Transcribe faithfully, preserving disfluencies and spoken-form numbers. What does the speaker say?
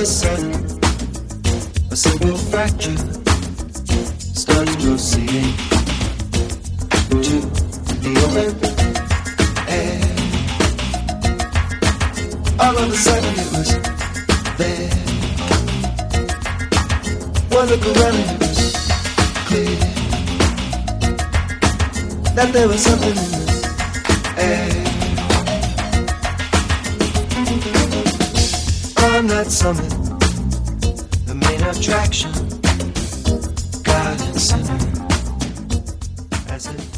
sudden, a simple fracture starts proceeding to the open air. All of a sudden it was there. One look around and it was clear that there was something in the air. On that summit, the main attraction, God and sinner, as it